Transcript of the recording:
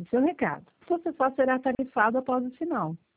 seu recado. Você só será tarifado após o sinal.